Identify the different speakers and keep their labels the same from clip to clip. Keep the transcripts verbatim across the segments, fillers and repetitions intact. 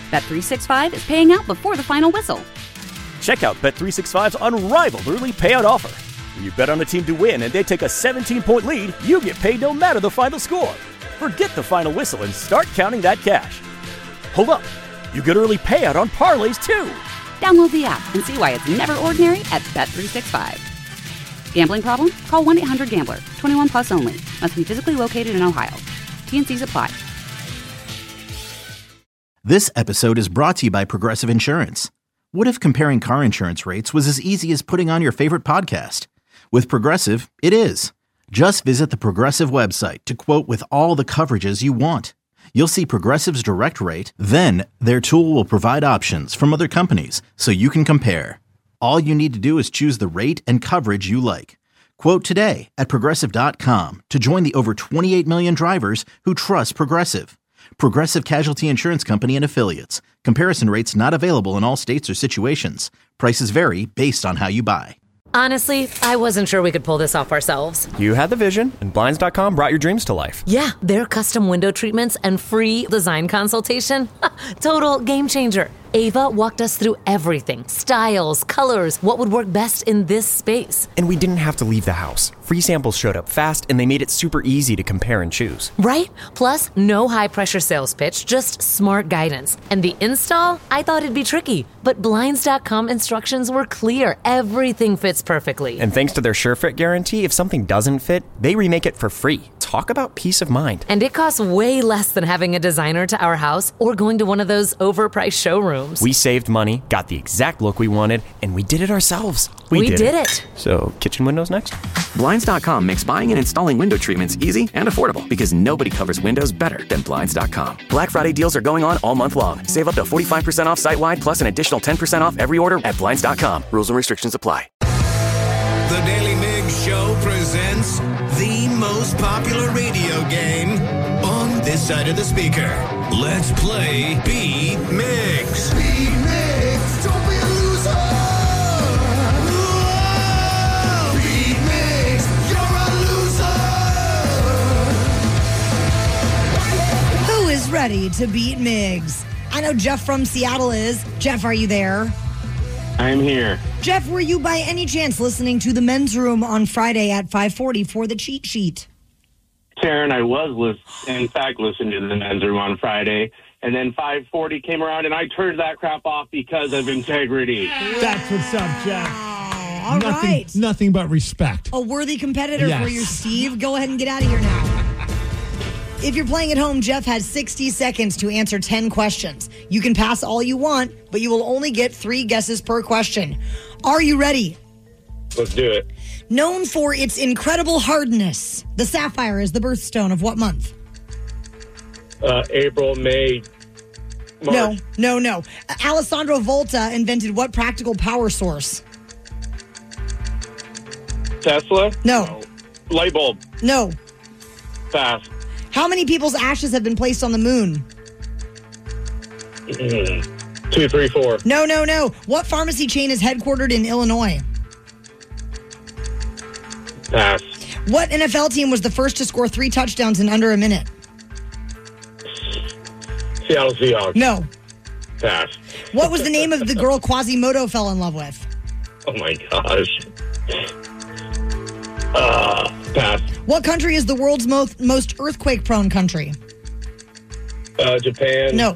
Speaker 1: Bet three sixty-five is paying out before the final whistle.
Speaker 2: Check out Bet three sixty-five's unrivaled early payout offer. When you bet on a team to win and they take a seventeen-point lead, you get paid no matter the final score. Forget the final whistle and start counting that cash. Hold up. You get early payout on parlays, too.
Speaker 1: Download the app and see why it's never ordinary at Bet three sixty-five. Gambling problem? Call one eight hundred gambler. twenty-one plus only. Must be physically located in Ohio. T N Cs apply.
Speaker 3: This episode is brought to you by Progressive Insurance. What if comparing car insurance rates was as easy as putting on your favorite podcast? With Progressive, it is. Just visit the Progressive website to quote with all the coverages you want. You'll see Progressive's direct rate, then their tool will provide options from other companies so you can compare. All you need to do is choose the rate and coverage you like. Quote today at Progressive dot com to join the over twenty-eight million drivers who trust Progressive. Progressive Casualty Insurance Company and Affiliates. Comparison rates not available in all states or situations. Prices vary based on how you buy.
Speaker 4: Honestly, I wasn't sure we could pull this off ourselves.
Speaker 5: You had the vision, and Blinds dot com brought your dreams to life.
Speaker 4: Yeah, their custom window treatments and free design consultation. Total game changer. Ava walked us through everything. Styles, colors, what would work best in this space.
Speaker 5: And we didn't have to leave the house. Free samples showed up fast, and they made it super easy to compare and choose.
Speaker 4: Right? Plus, no high-pressure sales pitch, just smart guidance. And the install? I thought it'd be tricky. But Blinds dot com instructions were clear. Everything fits perfectly.
Speaker 5: And thanks to their SureFit guarantee, if something doesn't fit, they remake it for free. Talk about peace of mind.
Speaker 4: And it costs way less than having a designer to our house or going to one of those overpriced showrooms.
Speaker 5: We saved money, got the exact look we wanted, and we did it ourselves.
Speaker 4: We, we did, did it. it.
Speaker 5: So, kitchen windows next?
Speaker 6: Blinds dot com makes buying and installing window treatments easy and affordable because nobody covers windows better than Blinds dot com. Black Friday deals are going on all month long. Save up to forty-five percent off site-wide plus an additional ten percent off every order at Blinds dot com. Rules and restrictions apply.
Speaker 7: The Daily Migs Show presents the most popular radio game on this side of the speaker. Let's play Beat Migs. Beat Migs, don't be a loser. Whoa! Beat Migs, you're a loser.
Speaker 8: Who is ready to beat Migs? I know Jeff from Seattle is. Jeff, are you there?
Speaker 9: I'm here.
Speaker 8: Jeff, were you by any chance listening to the Men's Room on Friday at five forty for the cheat sheet?
Speaker 9: Karen, I was, list- in fact, listening to the Men's Room on Friday, and then five forty came around, and I turned that crap off because of integrity.
Speaker 10: That's what's up, Jeff.
Speaker 8: All
Speaker 10: nothing,
Speaker 8: right.
Speaker 10: Nothing but respect.
Speaker 8: A worthy competitor
Speaker 10: yes.
Speaker 8: for you, Steve. Go ahead and get out of here now. If you're playing at home, Jeff has sixty seconds to answer ten questions. You can pass all you want, but you will only get three guesses per question. Are you ready?
Speaker 9: Let's do it.
Speaker 8: Known for its incredible hardness, the sapphire is the birthstone of what month?
Speaker 9: Uh, April, May, March.
Speaker 8: No, no, no. Alessandro Volta invented what practical power source?
Speaker 9: Tesla?
Speaker 8: No.
Speaker 9: no. Light bulb.
Speaker 8: No.
Speaker 9: Pass.
Speaker 8: How many people's ashes have been placed on the moon?
Speaker 9: Mm. Two, three, four.
Speaker 8: No, no, no. What pharmacy chain is headquartered in Illinois?
Speaker 9: Pass.
Speaker 8: What N F L team was the first to score three touchdowns in under a minute?
Speaker 9: Seattle Seahawks.
Speaker 8: No.
Speaker 9: Pass.
Speaker 8: What was the name of the girl Quasimodo fell in love with?
Speaker 9: Oh, my gosh. Uh, pass.
Speaker 8: What country is the world's most, most earthquake-prone country?
Speaker 9: Uh, Japan.
Speaker 8: No.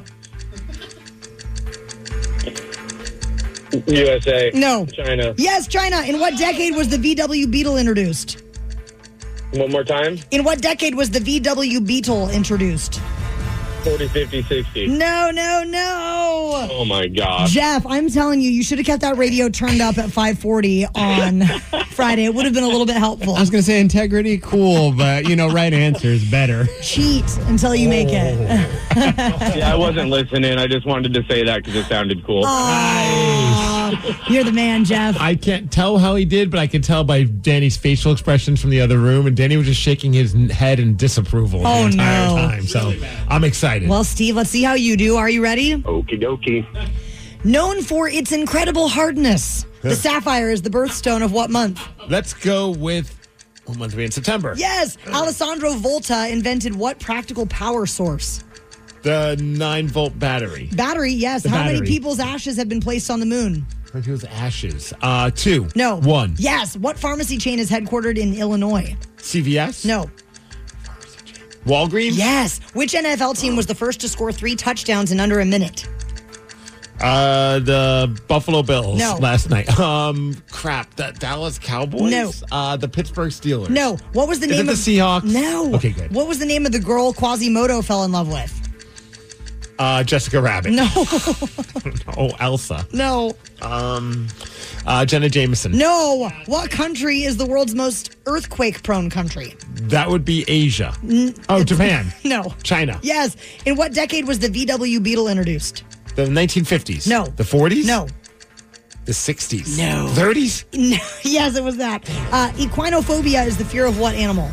Speaker 9: U S A.
Speaker 8: No.
Speaker 9: China.
Speaker 8: Yes, China. In what decade was the V W Beetle introduced?
Speaker 9: One more time.
Speaker 8: In what decade was the V W Beetle introduced?
Speaker 9: forty, fifty, sixty.
Speaker 8: No, no, no.
Speaker 9: Oh, my God.
Speaker 8: Jeff, I'm telling you, you should have kept that radio turned up at five forty on Friday. It would have been a little bit helpful.
Speaker 10: I was going to say integrity, cool, but, you know, right answer is better.
Speaker 8: Cheat until you make it.
Speaker 9: Yeah, I wasn't listening. I just wanted to say that because it sounded cool.
Speaker 8: Nice. You're the man, Jeff.
Speaker 10: I can't tell how he did, but I could tell by Danny's facial expressions from the other room, and Danny was just shaking his head in disapproval
Speaker 8: oh,
Speaker 10: the entire
Speaker 8: no.
Speaker 10: time. So I'm excited.
Speaker 8: Well, Steve, let's see how you do. Are you ready?
Speaker 9: Okie dokie.
Speaker 8: Known for its incredible hardness, the sapphire is the birthstone of what month?
Speaker 10: Let's go with, what month are we in? September.
Speaker 8: Yes. Alessandro Volta invented what practical power source?
Speaker 10: The nine volt battery.
Speaker 8: Battery, yes.
Speaker 10: The
Speaker 8: How
Speaker 10: battery.
Speaker 8: many people's ashes have been placed on the moon?
Speaker 10: How many people's ashes? Uh, two.
Speaker 8: No.
Speaker 10: One.
Speaker 8: Yes. What pharmacy chain is headquartered in Illinois?
Speaker 10: C V S?
Speaker 8: No.
Speaker 10: Walgreens?
Speaker 8: Yes. Which N F L team was the first to score three touchdowns in under a minute?
Speaker 10: Uh, the Buffalo Bills
Speaker 8: No.
Speaker 10: last night. Um, crap. The Dallas Cowboys?
Speaker 8: No.
Speaker 10: Uh, the Pittsburgh Steelers?
Speaker 8: No. What was the
Speaker 10: Is
Speaker 8: name
Speaker 10: it
Speaker 8: of
Speaker 10: the Seahawks?
Speaker 8: No.
Speaker 10: Okay, good.
Speaker 8: What was the name of the girl Quasimodo fell in love with?
Speaker 10: Uh, Jessica Rabbit.
Speaker 8: No.
Speaker 10: Oh, Elsa.
Speaker 8: No.
Speaker 10: Um, uh, Jenna Jameson.
Speaker 8: No. What country is the world's most earthquake-prone country?
Speaker 10: That would be Asia. Oh, Japan.
Speaker 8: No.
Speaker 10: China.
Speaker 8: Yes. In what decade was the V W Beetle introduced?
Speaker 10: The nineteen fifties.
Speaker 8: No.
Speaker 10: The forties?
Speaker 8: No.
Speaker 10: The sixties.
Speaker 8: No.
Speaker 10: thirties?
Speaker 8: No. Yes, it was that. Uh, equinophobia is the fear of what animal?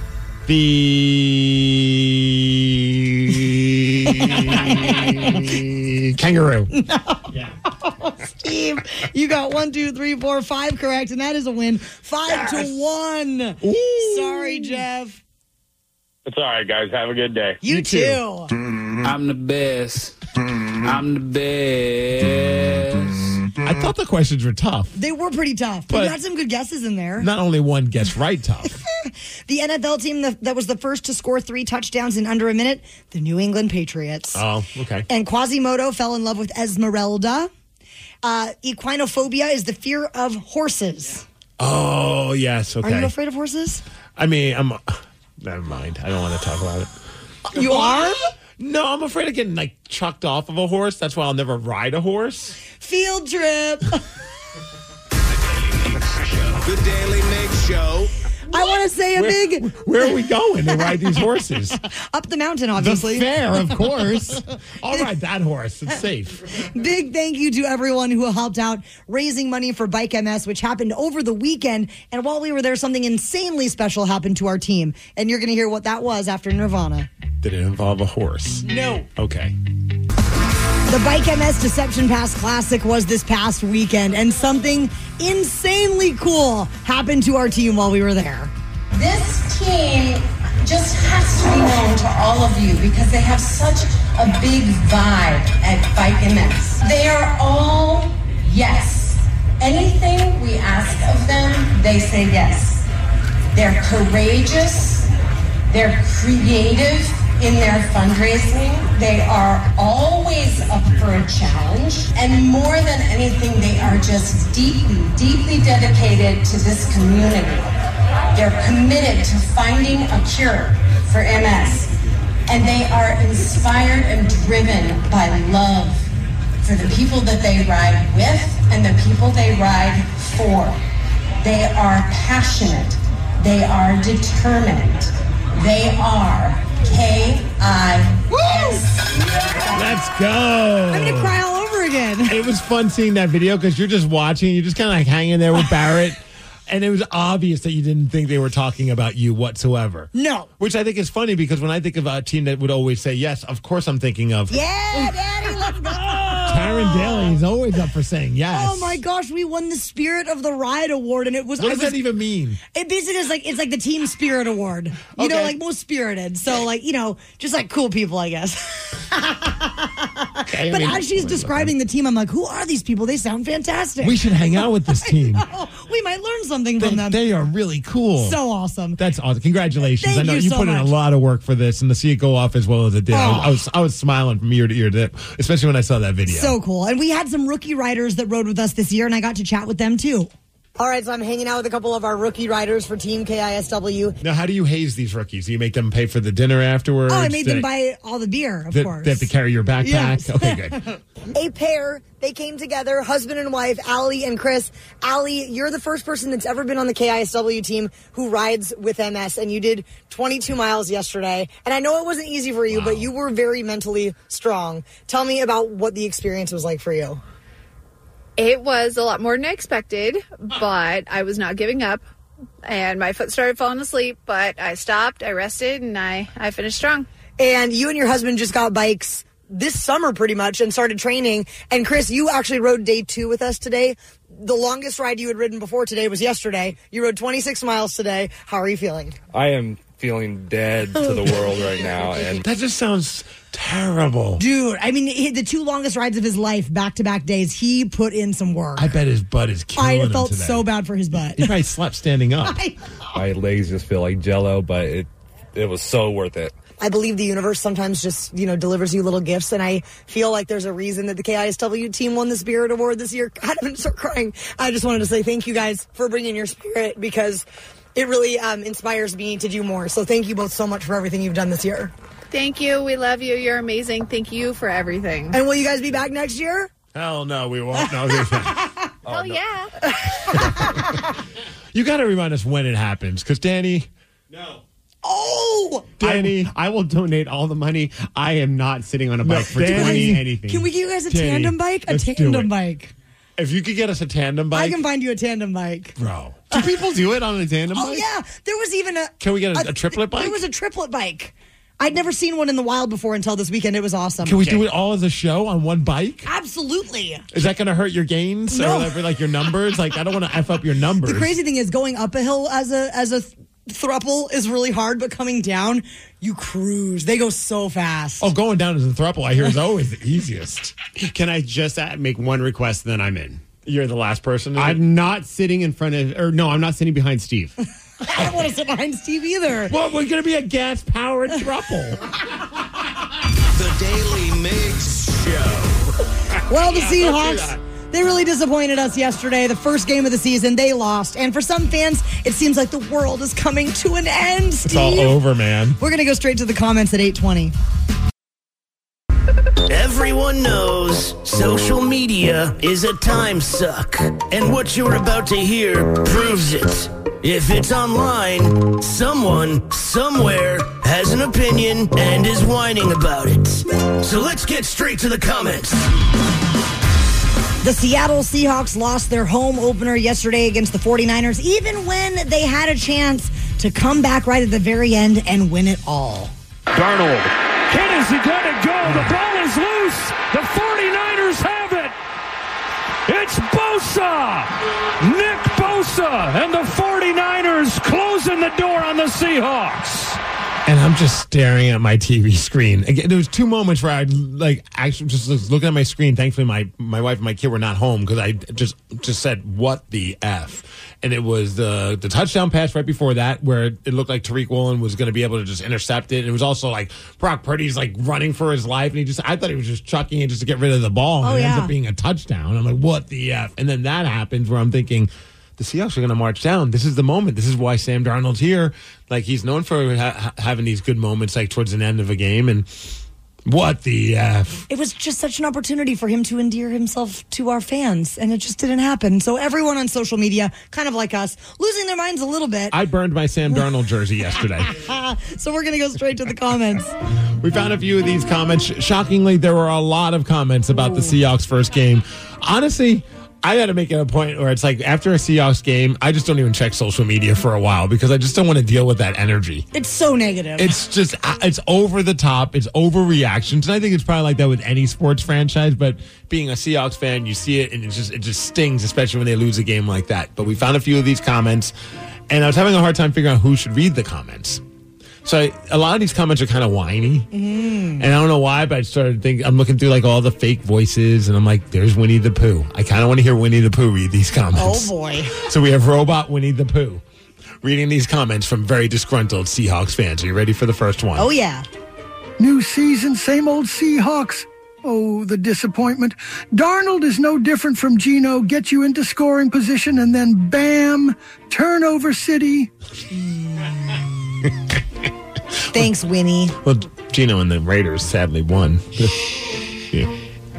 Speaker 10: The kangaroo.
Speaker 8: No. Yeah. Steve, you got one, two, three, four, five correct, and that is a win. Five yes. to one. Ooh. Sorry, Jeff.
Speaker 9: It's all right, guys. Have a good day.
Speaker 8: You, you too.
Speaker 11: too. I'm the best. I'm the best.
Speaker 10: I thought the questions were tough.
Speaker 8: They were pretty tough, but, but you had some good guesses in there.
Speaker 10: Not only one guess right tough.
Speaker 8: The N F L team that, that was the first to score three touchdowns in under a minute, the New England Patriots.
Speaker 10: Oh, okay.
Speaker 8: And Quasimodo fell in love with Esmeralda. Uh, equinophobia is the fear of horses.
Speaker 10: Oh, yes, okay.
Speaker 8: Are you afraid of horses?
Speaker 10: I mean, I'm... Never mind. I don't want to talk about it.
Speaker 8: You are?
Speaker 10: No, I'm afraid of getting, like, chucked off of a horse. That's why I'll never ride a horse.
Speaker 8: Field trip.
Speaker 7: The Daily Mix Show.
Speaker 8: I want to say a
Speaker 10: where,
Speaker 8: big...
Speaker 10: Where are we going to ride these horses?
Speaker 8: Up the mountain, obviously.
Speaker 10: The fair, of course. I'll ride that horse. It's safe.
Speaker 8: Big thank you to everyone who helped out raising money for Bike M S, which happened over the weekend. And while we were there, something insanely special happened to our team. And you're going to hear what that was after Nirvana.
Speaker 10: Did it involve a horse?
Speaker 8: No.
Speaker 10: Okay.
Speaker 8: The Bike M S Deception Pass Classic was this past weekend, and something insanely cool happened to our team while we were there.
Speaker 12: This team just has to be known to all of you because they have such a big vibe at Bike M S. They are all yes. Anything we ask of them, they say yes. They're courageous. They're creative in their fundraising. They are always up for a challenge. And more than anything, they are just deeply, deeply dedicated to this community. They're committed to finding a cure for M S. And they are inspired and driven by love for the people that they ride with and the people they ride for. They are passionate. They are determined. They are K I S.
Speaker 10: Let's go.
Speaker 8: I'm going to cry all over again.
Speaker 10: It was fun seeing that video because you're just watching. You're just kind of like hanging there with Barrett. And it was obvious that you didn't think they were talking about you whatsoever.
Speaker 8: No.
Speaker 10: Which I think is funny because when I think of a team that would always say yes, of course I'm thinking of.
Speaker 8: Yeah, Daddy, let's go.
Speaker 10: Taryn Daly is always up for saying yes.
Speaker 8: Oh my gosh, we won the Spirit of the Ride Award, and it was.
Speaker 10: What does
Speaker 8: I was,
Speaker 10: that even mean?
Speaker 8: It basically is like it's like the Team Spirit Award. You
Speaker 10: okay.
Speaker 8: know, like most spirited. So like you know, just like cool people, I guess.
Speaker 10: Okay, I
Speaker 8: but
Speaker 10: mean,
Speaker 8: as she's describing the team, I'm like, who are these people? They sound fantastic.
Speaker 10: We should hang out with this team.
Speaker 8: We might learn something
Speaker 10: they,
Speaker 8: from them.
Speaker 10: They are really cool.
Speaker 8: So awesome.
Speaker 10: That's awesome. Congratulations.
Speaker 8: Thank
Speaker 10: I know
Speaker 8: you
Speaker 10: you,
Speaker 8: so
Speaker 10: put in
Speaker 8: much.
Speaker 10: a lot of work for this, and to see it go off as well as it did,
Speaker 8: Oh.
Speaker 10: I, was, I was I was smiling from ear to ear, to, especially when I saw that video.
Speaker 8: So cool. And we had some rookie riders that rode with us this year, and I got to chat with them too. All right, so I'm hanging out with a couple of our rookie riders for Team K I S W.
Speaker 10: Now, how do you haze these rookies? Do you make them pay for the dinner afterwards?
Speaker 8: Oh, I made
Speaker 10: Do
Speaker 8: them
Speaker 10: they,
Speaker 8: buy all the beer, of
Speaker 10: they,
Speaker 8: course.
Speaker 10: They have to carry your backpack?
Speaker 8: Yes.
Speaker 10: Okay, good.
Speaker 8: A pair, they came together, husband and wife, Allie and Chris. Allie, you're the first person that's ever been on the K I S W team who rides with M S, and you did twenty-two miles yesterday. And I know it wasn't easy for you, wow. but you were very mentally strong. Tell me about what the experience was like for you.
Speaker 13: It was a lot more than I expected, but I was not giving up. And my foot started falling asleep, but I stopped, I rested, and I, I finished strong.
Speaker 8: And you and your husband just got bikes this summer pretty much and started training. And Chris, you actually rode day two with us today. The longest ride you had ridden before today was yesterday. You rode twenty-six miles today. How are you feeling?
Speaker 14: I am feeling dead to the world right now. And
Speaker 10: that just sounds terrible.
Speaker 8: Dude, I mean, he, the two longest rides of his life, back-to-back days, he put in some work.
Speaker 10: I bet his butt is killing him
Speaker 8: I felt
Speaker 10: today.
Speaker 8: so bad for his butt.
Speaker 10: He probably slept standing up.
Speaker 14: my legs just feel like Jell-O, but it it was so worth it.
Speaker 8: I believe the universe sometimes just, you know, delivers you little gifts, and I feel like there's a reason that the K I S W team won the Spirit Award this year. God, I'm going to start crying. I just wanted to say thank you guys for bringing your spirit, because it really um, inspires me to do more. So thank you both so much for everything you've done this year.
Speaker 13: Thank you. We love you. You're amazing. Thank you for everything.
Speaker 8: And will you guys be back next year?
Speaker 10: Hell no, we won't. No,
Speaker 13: Hell
Speaker 10: oh, no.
Speaker 13: yeah.
Speaker 10: You got to remind us when it happens, because Danny.
Speaker 15: No.
Speaker 8: Oh,
Speaker 10: Danny,
Speaker 15: I, I will donate all the money. I am not sitting on a bike
Speaker 10: No,
Speaker 15: for
Speaker 10: Danny,
Speaker 15: twenty anything.
Speaker 8: Can we give you guys a
Speaker 10: Danny,
Speaker 8: tandem bike? A
Speaker 10: let's do
Speaker 8: tandem
Speaker 10: it.
Speaker 8: bike.
Speaker 10: If you could get us a tandem bike,
Speaker 8: I can find you a tandem bike.
Speaker 10: bro.
Speaker 15: Do people do it on a tandem
Speaker 8: Oh
Speaker 15: bike?
Speaker 8: yeah, there was even a.
Speaker 10: Can we get a, a triplet bike?
Speaker 8: There was a triplet bike. I'd never seen one in the wild before until this weekend. It was awesome.
Speaker 10: Can we do it all as a show on one bike?
Speaker 8: Absolutely.
Speaker 10: Is that going to hurt your gains
Speaker 8: No.
Speaker 10: or whatever, like your numbers? Like I don't want to f up your numbers.
Speaker 8: The crazy thing is, going up a hill as a as a th- thruple is really hard, but coming down, you cruise. They go so fast.
Speaker 10: Oh, going down as a thruple, I hear, is always the easiest.
Speaker 15: Can I just uh, make one request, then I'm in?
Speaker 10: You're the last person.
Speaker 15: I'm not sitting in front of, or no, I'm not sitting behind Steve.
Speaker 8: I don't want to sit behind Steve either.
Speaker 10: Well, we're going to be a gas-powered thruple.
Speaker 7: The Daily Mix Show.
Speaker 8: Well, the
Speaker 10: Yeah, don't do
Speaker 8: Seahawks,
Speaker 10: that.
Speaker 8: they really disappointed us yesterday. The first game of the season, they lost. And for some fans, it seems like the world is coming to an end, Steve.
Speaker 10: It's all over, man.
Speaker 8: We're going to go straight to the comments at eight twenty.
Speaker 16: Everyone knows social media is a time suck, and what you're about to hear proves it. If it's online, someone, somewhere, has an opinion and is whining about it. So let's get straight to the comments.
Speaker 8: The Seattle Seahawks lost their home opener yesterday against the forty-niners, even when they had a chance to come back right at the very end and win it all.
Speaker 17: Darnold. Can is he going to go? The ball is loose. The forty-niners have it. It's Bosa. Nick Bosa and the forty-niners closing the door on the Seahawks.
Speaker 10: And I'm just staring at my T V screen. Again, there was two moments where I like actually just was looking at my screen. Thankfully, my, my wife and my kid were not home because I just just said, "What the f?" And it was the the touchdown pass right before that, where it looked like Tariq Woolen was going to be able to just intercept it. And it was also like Brock Purdy's like running for his life, and he just I thought he was just chucking it just to get rid of the ball. And
Speaker 8: Oh,
Speaker 10: it ends
Speaker 8: yeah.
Speaker 10: up being a touchdown. I'm like, "What the f?" And then that happens where I'm thinking, the Seahawks are going to march down. This is the moment. This is why Sam Darnold's here. Like, he's known for ha- having these good moments, like, towards the end of a game. And what the F?
Speaker 8: It was just such an opportunity for him to endear himself to our fans, and it just didn't happen. So everyone on social media, kind of like us, losing their minds a little bit.
Speaker 10: I burned my Sam Darnold jersey yesterday.
Speaker 8: So we're going to go straight to the comments.
Speaker 10: We found a few of these comments. Shockingly, there were a lot of comments about the Seahawks' first game. Honestly, I got to make it a point where it's like after a Seahawks game, I just don't even check social media for a while because I just don't want to deal with that energy.
Speaker 8: It's so negative.
Speaker 10: It's just, it's over the top. It's overreactions. And I think it's probably like that with any sports franchise. But being a Seahawks fan, you see it and it just, it just stings, especially when they lose a game like that. But we found a few of these comments and I was having a hard time figuring out who should read the comments. So I, a lot of these comments are kind of whiny,
Speaker 8: Mm.
Speaker 10: and I don't know why, but I started thinking, I'm looking through like all the fake voices, and I'm like, there's Winnie the Pooh. I kind of want to hear Winnie the Pooh read these comments.
Speaker 8: Oh, boy.
Speaker 10: So we have Robot Winnie the Pooh reading these comments from very disgruntled Seahawks fans. Are you ready for the first one?
Speaker 8: Oh, yeah.
Speaker 18: New season, same old Seahawks. Oh, the disappointment. Darnold is no different from Geno. Get you into scoring position, and then bam, turnover city.
Speaker 8: Thanks, Winnie.
Speaker 10: Well, Geno and the Raiders sadly won. Yeah.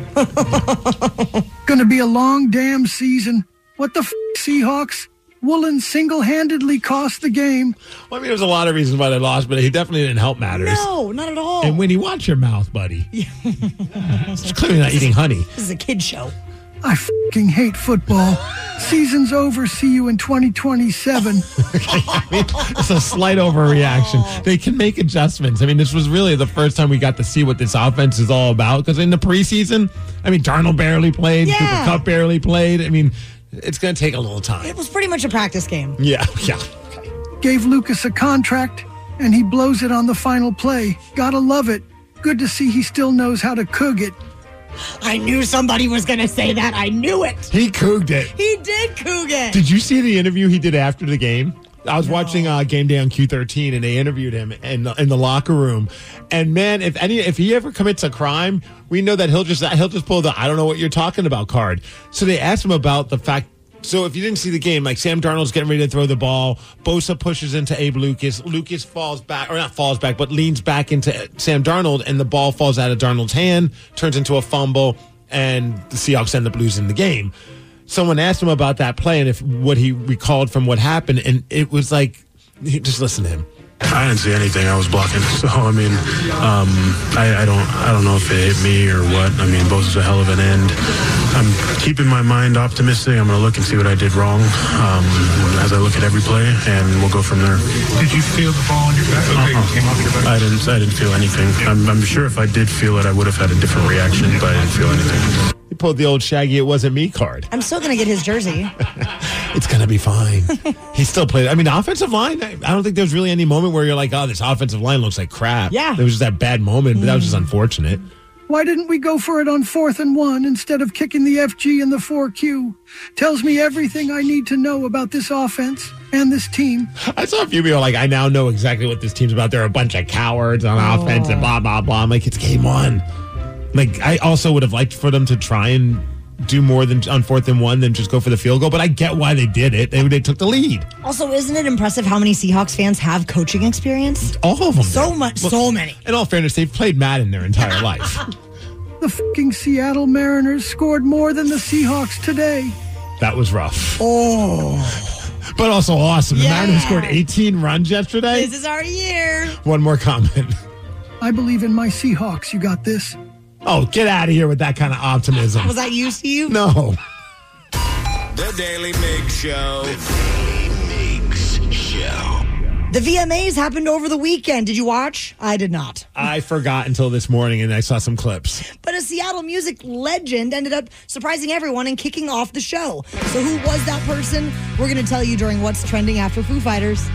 Speaker 18: Gonna be a long damn season. What the f***, Seahawks? Woolen single-handedly cost the game.
Speaker 10: Well, I mean, there's a lot of reasons why they lost, but he definitely didn't help matters.
Speaker 8: No, not at all.
Speaker 10: And Winnie, watch your mouth, buddy. It's clearly not eating honey.
Speaker 8: This is a kid show.
Speaker 18: I f***ing hate football. Season's over. See you in twenty twenty-seven.
Speaker 10: I mean, it's a slight overreaction. They can make adjustments. I mean, this was really the first time we got to see what this offense is all about. Because in the preseason, I mean, Darnold barely played.
Speaker 8: Yeah.
Speaker 10: Cooper Kupp barely played. I mean, it's going to take a little time.
Speaker 8: It was pretty much a practice game.
Speaker 10: Yeah, yeah.
Speaker 18: Gave Lucas a contract. and he blows it on the final play. Gotta love it. Good to see he still knows how to coog it.
Speaker 8: I knew somebody was going to say that. I knew it.
Speaker 10: He cooged it.
Speaker 8: He did coog it.
Speaker 10: Did you see the interview he did after the game? I was no. watching uh, Game Day on Q thirteen, and they interviewed him in the, in the locker room. And man, if any, if he ever commits a crime, we know that he'll just he'll just pull the "I don't know what you're talking about" card. So they asked him about the fact. So if you didn't see the game, like Sam Darnold's getting ready to throw the ball, Bosa pushes into Abe Lucas, Lucas falls back, or not falls back, but leans back into Sam Darnold, and the ball falls out of Darnold's hand, turns into a fumble, and the Seahawks end up losing the game. Someone asked him about that play and if what he recalled from what happened, and it was like, just listen to him.
Speaker 19: I didn't see anything. I was blocking. So, I mean, um, I, I don't I don't know if it hit me or what. I mean, Bosa's a hell of an end. I'm keeping my mind optimistic. I'm going to look and see what I did wrong um, as I look at every play, and we'll go from there.
Speaker 20: Did you feel the ball on your back? Okay,
Speaker 19: uh-uh.
Speaker 20: came off your back.
Speaker 19: I didn't, I didn't feel anything. I'm, I'm sure if I did feel it, I would have had a different reaction, but I didn't feel anything.
Speaker 10: He pulled the old Shaggy, it wasn't me card.
Speaker 8: I'm still going to get his jersey.
Speaker 10: It's going to be fine. He still played. I mean, the offensive line, I don't think there's really any moment where you're like, oh, this offensive line looks like crap.
Speaker 8: Yeah.
Speaker 10: There was just that bad moment, but that was just unfortunate.
Speaker 18: Why didn't we go for it on fourth and one instead of kicking the F G and the four Q? Tells me everything I need to know about this offense and this team.
Speaker 10: I saw a few people like, I now know exactly what this team's about. They're a bunch of cowards on oh. offense and blah, blah, blah. I'm like, it's game one. Like, I also would have liked for them to try and do more than on fourth and one than just go for the field goal, but I get why they did it. They, they took the lead.
Speaker 8: Also, isn't it impressive how many Seahawks fans have coaching experience?
Speaker 10: All of them.
Speaker 8: So much, well, so many.
Speaker 10: In all fairness, they've played Madden their entire life.
Speaker 18: The fucking Seattle Mariners scored more than the Seahawks today.
Speaker 10: That was rough.
Speaker 8: Oh.
Speaker 10: But also awesome.
Speaker 8: Yeah.
Speaker 10: The Mariners scored eighteen runs yesterday.
Speaker 8: This is our year.
Speaker 10: One more comment.
Speaker 18: I believe in my Seahawks. You got this?
Speaker 10: Oh, get out of here with that kind of optimism.
Speaker 8: Was that you, Steve?
Speaker 10: No.
Speaker 7: The Daily Migs Show. The Daily Migs Show.
Speaker 8: The V M As happened over the weekend. Did you watch? I did not.
Speaker 10: I forgot until this morning, and I saw some clips.
Speaker 8: But a Seattle music legend ended up surprising everyone and kicking off the show. So who was that person? We're going to tell you during What's Trending after Foo Fighters.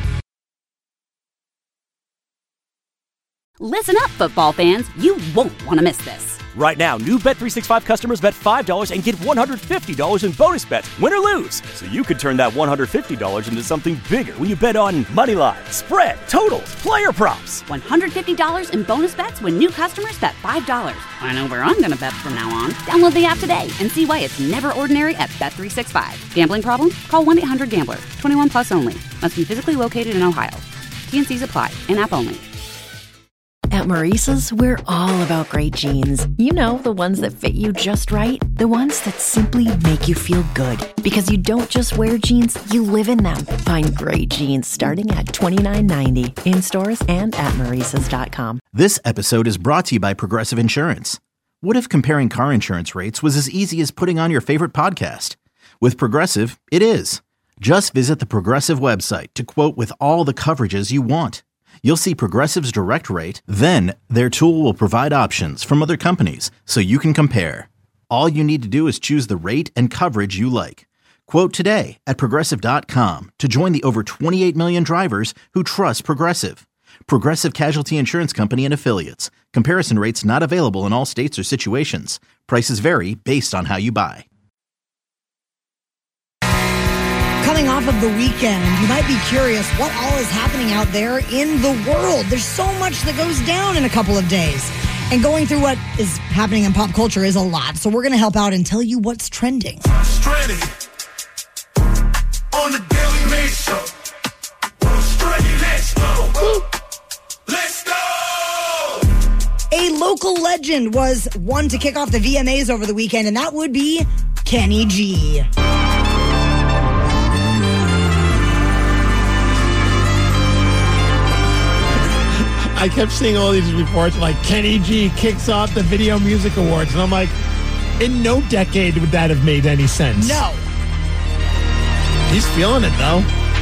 Speaker 1: Listen up, football fans. You won't want to miss this.
Speaker 2: Right now, new Bet three sixty-five customers bet five dollars and get one hundred fifty dollars in bonus bets, win or lose. So you could turn that one hundred fifty dollars into something bigger when you bet on money line, spread, totals, player props.
Speaker 1: one hundred fifty dollars in bonus bets when new customers bet five dollars. I know where I'm going to bet from now on. Download the app today and see why it's never ordinary at Bet three sixty-five. Gambling problem? Call one eight hundred gambler. twenty-one plus only. Must be physically located in Ohio. T N Cs apply. In-app only.
Speaker 21: At Maurice's, we're all about great jeans. You know, the ones that fit you just right. The ones that simply make you feel good. Because you don't just wear jeans, you live in them. Find great jeans starting at twenty-nine ninety in stores and at maurices dot com.
Speaker 3: This episode is brought to you by Progressive Insurance. What if comparing car insurance rates was as easy as putting on your favorite podcast? With Progressive, it is. Just visit the Progressive website to quote with all the coverages you want. You'll see Progressive's direct rate, then their tool will provide options from other companies so you can compare. All you need to do is choose the rate and coverage you like. Quote today at progressive dot com to join the over twenty-eight million drivers who trust Progressive. Progressive Casualty Insurance Company and Affiliates. Comparison rates not available in all states or situations. Prices vary based on how you buy.
Speaker 8: Coming off of the weekend, you might be curious what all is happening out there in the world. There's so much that goes down in a couple of days. And going through what is happening in pop culture is a lot. So we're going to help out and tell you what's trending.
Speaker 20: What's trending on the Daily Migs Show. What's trending? Let's go. Let's go.
Speaker 8: A local legend was one to kick off the V M As over the weekend, and that would be Kenny G.
Speaker 10: I kept seeing all these reports like Kenny G kicks off the Video Music Awards. And I'm like, in no decade would that have made any sense.
Speaker 8: No.
Speaker 10: He's feeling it, though.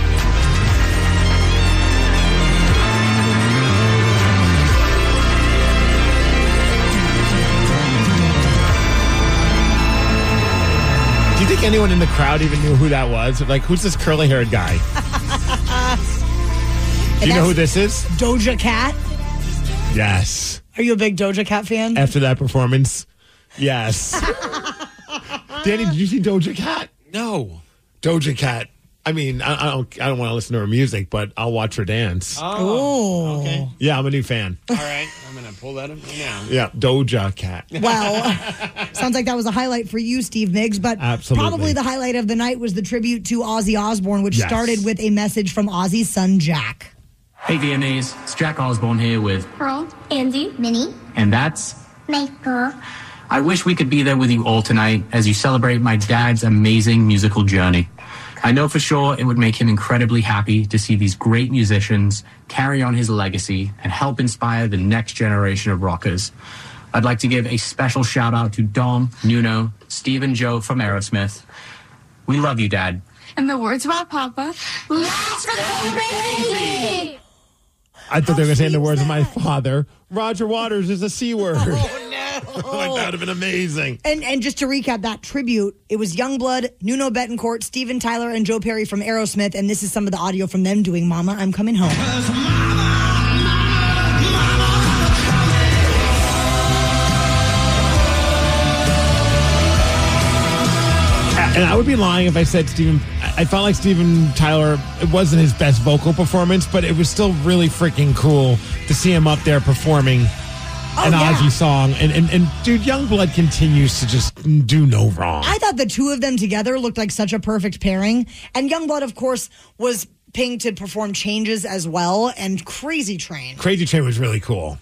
Speaker 10: Do you think anyone in the crowd even knew who that was? Like, who's this curly-haired guy? Do you know who this is?
Speaker 8: Doja Cat.
Speaker 10: Yes.
Speaker 8: Are you a big Doja Cat fan?
Speaker 10: After that performance, yes. Danny, did you see Doja Cat?
Speaker 15: No.
Speaker 10: Doja Cat. I mean, I, I don't. I don't want to listen to her music, but I'll watch her dance.
Speaker 15: Oh, okay.
Speaker 10: Yeah, I'm a new fan.
Speaker 15: All right, I'm gonna pull that up now.
Speaker 10: Yeah, Doja Cat.
Speaker 8: Well, sounds like that was a highlight for you, Steve Miggs. But
Speaker 10: Absolutely.
Speaker 8: probably the highlight of the night was the tribute to Ozzy Osbourne, which
Speaker 4: Yes.
Speaker 8: started with a message from Ozzy's son Jack.
Speaker 4: Hey V M As, it's Jack Osborne here with
Speaker 22: Pearl, Andy, Minnie,
Speaker 4: And That's.
Speaker 22: Michael.
Speaker 4: I wish we could be there with you all tonight as you celebrate my dad's amazing musical journey. I know for sure it would make him incredibly happy to see these great musicians carry on his legacy and help inspire the next generation of rockers. I'd like to give a special shout out to Dom, Nuno, Steve and Joe from Aerosmith. We love you, Dad.
Speaker 22: And the words of our Papa, let's go, baby!
Speaker 10: I thought they were going to say in the words of my father, Roger Waters is a C word.
Speaker 8: Oh, no.
Speaker 10: Like, that would have been amazing.
Speaker 8: And and just to recap that tribute, it was Youngblood, Nuno Bettencourt, Steven Tyler, and Joe Perry from Aerosmith. And this is some of the audio from them doing Mama, I'm Coming Home.
Speaker 10: And I would be lying if I said Steven. I felt like Steven Tyler, it wasn't his best vocal performance, but it was still really freaking cool to see him up there performing
Speaker 8: Oh,
Speaker 10: an
Speaker 8: yeah.
Speaker 10: Ozzy song. And, and, and dude, Youngblood continues to just do no wrong.
Speaker 8: I thought the two of them together looked like such a perfect pairing. And Youngblood, of course, was pinged to perform Changes as well. And Crazy Train.
Speaker 10: Crazy Train was really cool.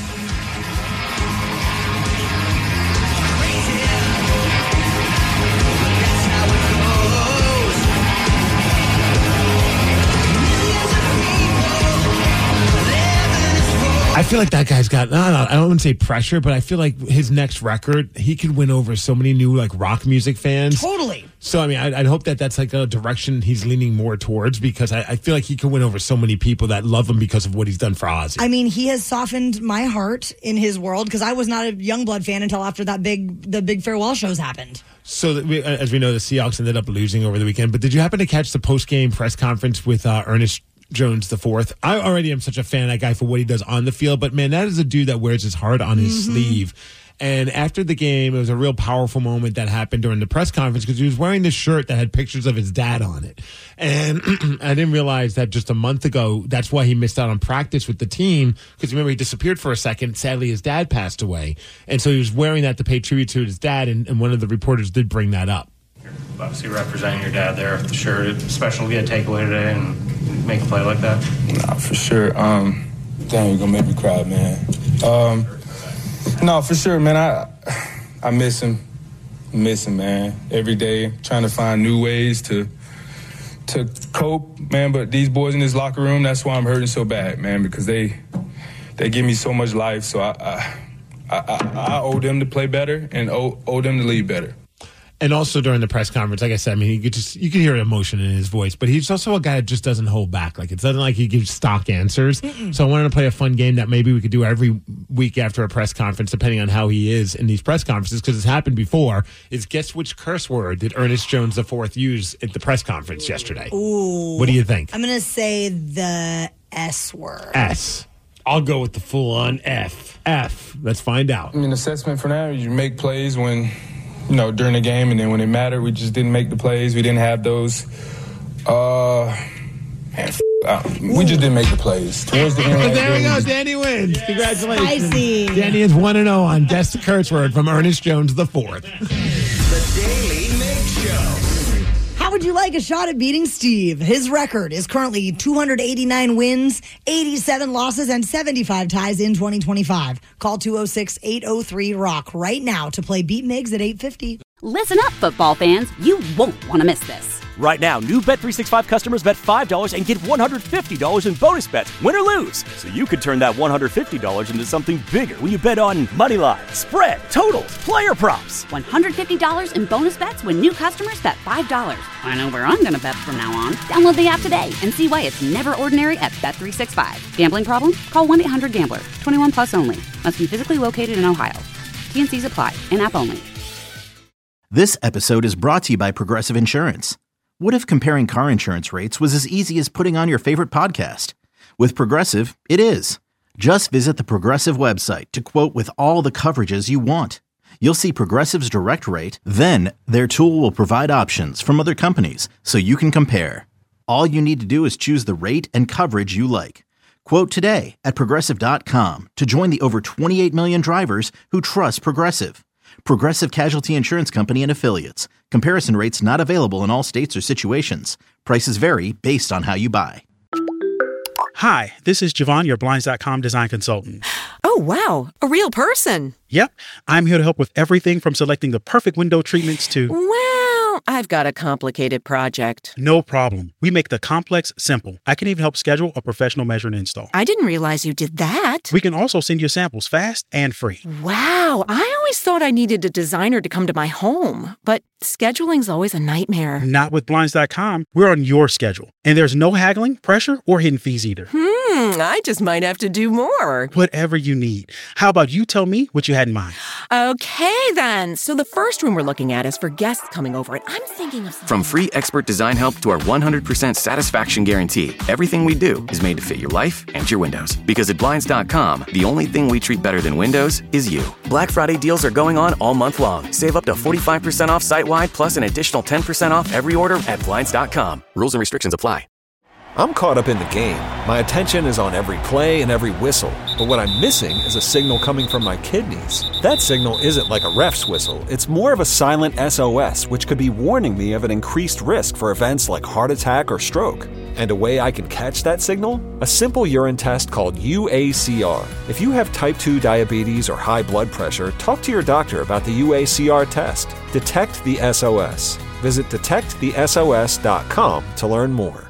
Speaker 10: I feel like that guy's got, no, no, I don't want to say pressure, but I feel like his next record, he could win over so many new like rock music fans.
Speaker 8: Totally.
Speaker 10: So, I mean, I'd, I'd hope that that's like a direction he's leaning more towards because I, I feel like he could win over so many people that love him because of what he's done for Ozzy.
Speaker 8: I mean, he has softened my heart in his world because I was not a Youngblood fan until after that big, the big farewell shows happened.
Speaker 10: So, that we, as we know, the Seahawks ended up losing over the weekend. But did you happen to catch the post-game press conference with uh, Ernest Jones the fourth? I already am such a fan of that guy for what he does on the field, but man, that is a dude that wears his heart on his
Speaker 8: Mm-hmm.
Speaker 10: sleeve. And after the game, it was a real powerful moment that happened during the press conference because he was wearing this shirt that had pictures of his dad on it. And I didn't realize that just a month ago, that's why he missed out on practice with the team because remember, he disappeared for a second. Sadly, his dad passed away. And so he was wearing that to pay tribute to his dad, and, and one of the reporters did bring that up.
Speaker 4: Obviously representing your dad there, for sure. It's special to get a takeaway today and make a play like that.
Speaker 23: Nah, for sure. Um, damn, you're gonna make me cry, man. Um, no, for sure, man. I I miss him, miss him, man. Every day, trying to find new ways to to cope, man. But these boys in this locker room, that's why I'm hurting so bad, man, because they they give me so much life. So I I I, I, I owe them to play better and owe, owe them to lead better.
Speaker 10: And also during the press conference, like I said, I mean, you could just you could hear emotion in his voice, but he's also a guy that just doesn't hold back. Like it's not like he gives stock answers. Mm-mm. So I wanted to play a fun game that maybe we could do every week after a press conference, depending on how he is in these press conferences, because it's happened before. Is guess which curse word did Ernest Jones the fourth use at the press conference yesterday?
Speaker 8: Ooh.
Speaker 10: What do you think?
Speaker 8: I'm going to say the S word.
Speaker 10: S. I'll go with the full-on F. F. Let's find out.
Speaker 23: I mean, assessment for now, you make plays when, you know, during the game, and then when it mattered, we just didn't make the plays. We didn't have those. Uh, man, f- uh, we just didn't make the plays. Towards the end,
Speaker 10: There we go.
Speaker 23: just-
Speaker 10: Danny wins. Congratulations.
Speaker 8: Spicy.
Speaker 10: Danny is one and zero on Guess the Curse Word from Ernest Jones the fourth.
Speaker 7: The Daily Mix Show.
Speaker 8: How would you like a shot at beating Steve? His record is currently two hundred eighty-nine wins, eighty-seven losses, and seventy-five ties in twenty twenty-five. Call two oh six, eight oh three, ROCK right now to play Beat Migs at eight fifty.
Speaker 1: Listen up, football fans. You won't want to miss this.
Speaker 2: Right now, new Bet three sixty-five customers bet five dollars and get one hundred fifty dollars in bonus bets, win or lose. So you could turn that one hundred fifty dollars into something bigger when you bet on money line, spread, totals, player props.
Speaker 1: one hundred fifty dollars in bonus bets when new customers bet five dollars. I know where I'm going to bet from now on. Download the app today and see why it's never ordinary at Bet three sixty-five. Gambling problem? Call one eight hundred gambler. twenty-one plus only. Must be physically located in Ohio. T and C's apply. In-app only.
Speaker 3: This episode is brought to you by Progressive Insurance. What if comparing car insurance rates was as easy as putting on your favorite podcast? With Progressive, it is. Just visit the Progressive website to quote with all the coverages you want. You'll see Progressive's direct rate, then their tool will provide options from other companies so you can compare. All you need to do is choose the rate and coverage you like. Quote today at Progressive dot com to join the over twenty-eight million drivers who trust Progressive. Progressive Casualty Insurance Company and Affiliates. Comparison rates not available in all states or situations. Prices vary based on how you buy.
Speaker 5: Hi, this is Javon, your Blinds dot com design consultant.
Speaker 6: Oh, wow. A real person.
Speaker 5: Yep. I'm here to help with everything from selecting the perfect window treatments to...
Speaker 6: Well, I've got a complicated project.
Speaker 5: No problem. We make the complex simple. I can even help schedule a professional measure and install.
Speaker 6: I didn't realize you did that.
Speaker 5: We can also send you samples fast and free.
Speaker 6: Wow. I always thought I needed a designer to come to my home, but scheduling's always a nightmare.
Speaker 5: Not with Blinds dot com. We're on your schedule. And there's no haggling, pressure, or hidden fees either.
Speaker 6: Hmm, I just might have to do more.
Speaker 5: Whatever you need. How about you tell me what you had in mind?
Speaker 6: Okay, then. So the first room we're looking at is for guests coming over, and I'm thinking of...
Speaker 9: From free expert design help to our one hundred percent satisfaction guarantee, everything we do is made to fit your life and your windows. Because at Blinds dot com, the only thing we treat better than windows is you. Black Friday deals are going on all month long. Save up to forty-five percent off site-wide, plus an additional ten percent off every order at Blinds dot com. Rules and restrictions apply.
Speaker 24: I'm caught up in the game. My attention is on every play and every whistle. But what I'm missing is a signal coming from my kidneys. That signal isn't like a ref's whistle. It's more of a silent S O S, which could be warning me of an increased risk for events like heart attack or stroke. And a way I can catch that signal? A simple urine test called U A C R. If you have type two diabetes or high blood pressure, talk to your doctor about the U A C R test. Detect the S O S. Visit detect the S O S dot com to learn more.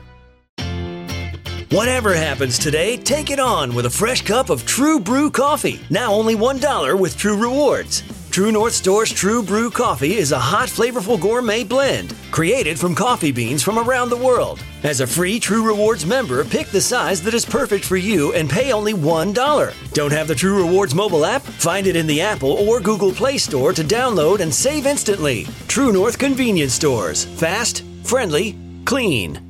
Speaker 16: Whatever happens today, take it on with a fresh cup of True Brew coffee. Now only one dollar with True Rewards. True North Store's True Brew coffee is a hot, flavorful gourmet blend created from coffee beans from around the world. As a free True Rewards member, pick the size that is perfect for you and pay only one dollar. Don't have the True Rewards mobile app? Find it in the Apple or Google Play Store to download and save instantly. True North Convenience Stores. Fast, friendly, clean.